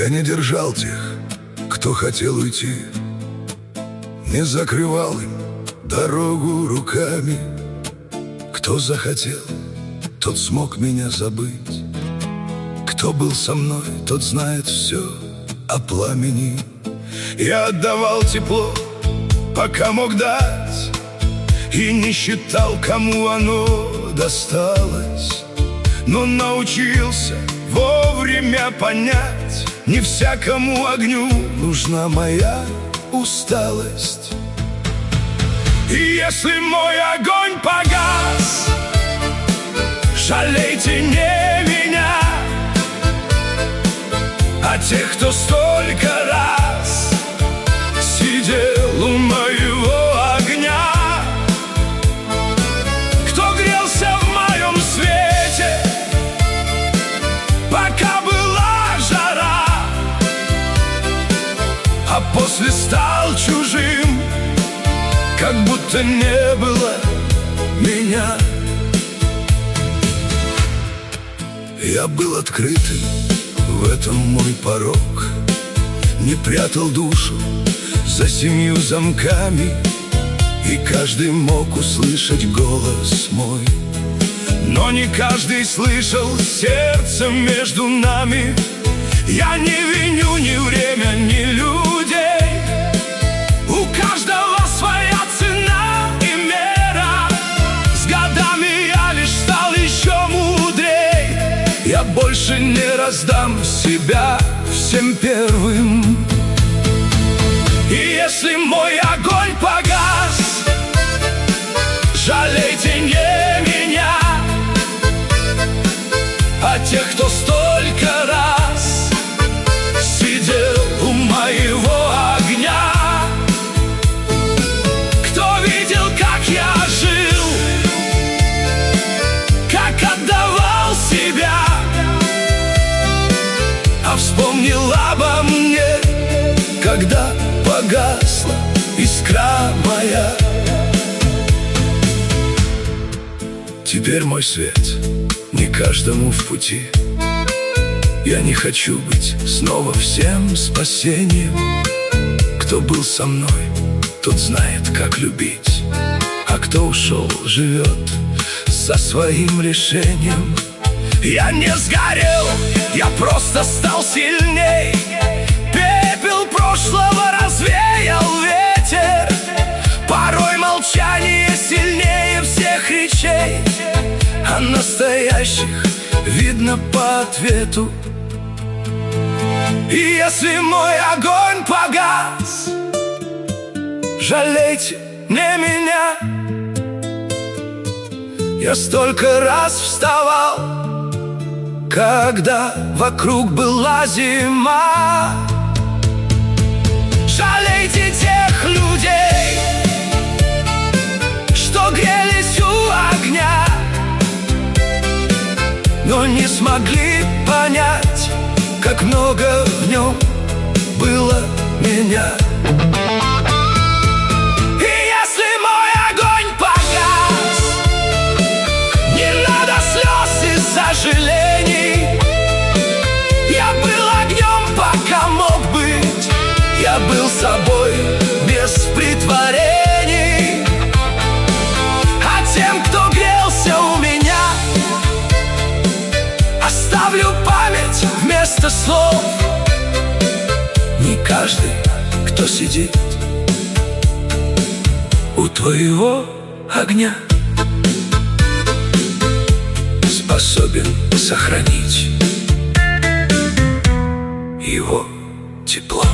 Я не держал тех, кто хотел уйти, не закрывал им дорогу руками. Кто захотел, тот смог меня забыть. Кто был со мной, тот знает все о пламени. Я отдавал тепло, пока мог дать, и не считал, кому оно досталось. Но научился вовремя понять: не всякому огню нужна моя усталость. И если мой огонь погас, жалейте не меня, а тех, кто столько раз сидел у моего огня, кто грелся в моем свете, пока была жара, а после стал чужим, как будто не было меня. Я был открытым, в этом мой порог. Не прятал душу за 7 замками, и каждый мог услышать голос мой. Но не каждый слышал сердце между нами. Я не виню ни время, ни людей. У каждого своя цена и мера. С годами я лишь стал еще мудрей. Я больше не раздам себя всем первым. И если мой огонь погас, жалейте не меня, а тех, кто столько раз сидел у моего огня. Кто видел, как я жил, как отдавал себя, а вспомнил обо мне, когда погасла искра моя. Теперь мой свет не каждому в пути. Я не хочу быть снова всем спасением. Кто был со мной, тот знает, как любить, а кто ушел, живет со своим решением. Я не сгорел, я просто стал сильней. Пепел прошлого развеял ветер. Порой молчание сильнее всех речей, а настоящих видно по ответу. И если мой огонь погас, жалейте не меня. Я столько раз вставал, когда вокруг была зима. Жалейте тех людей, что грелись у огня, но не смогли понять, как много в нем было меня. И если мой огонь погас, не надо слез и сожалений. Я был огнем, пока мог быть. Я был собой без притворений. А тем, кто грелся у меня, оставлю память вместо слов. Не каждый, кто сидит у твоего огня, способен сохранить его тепло.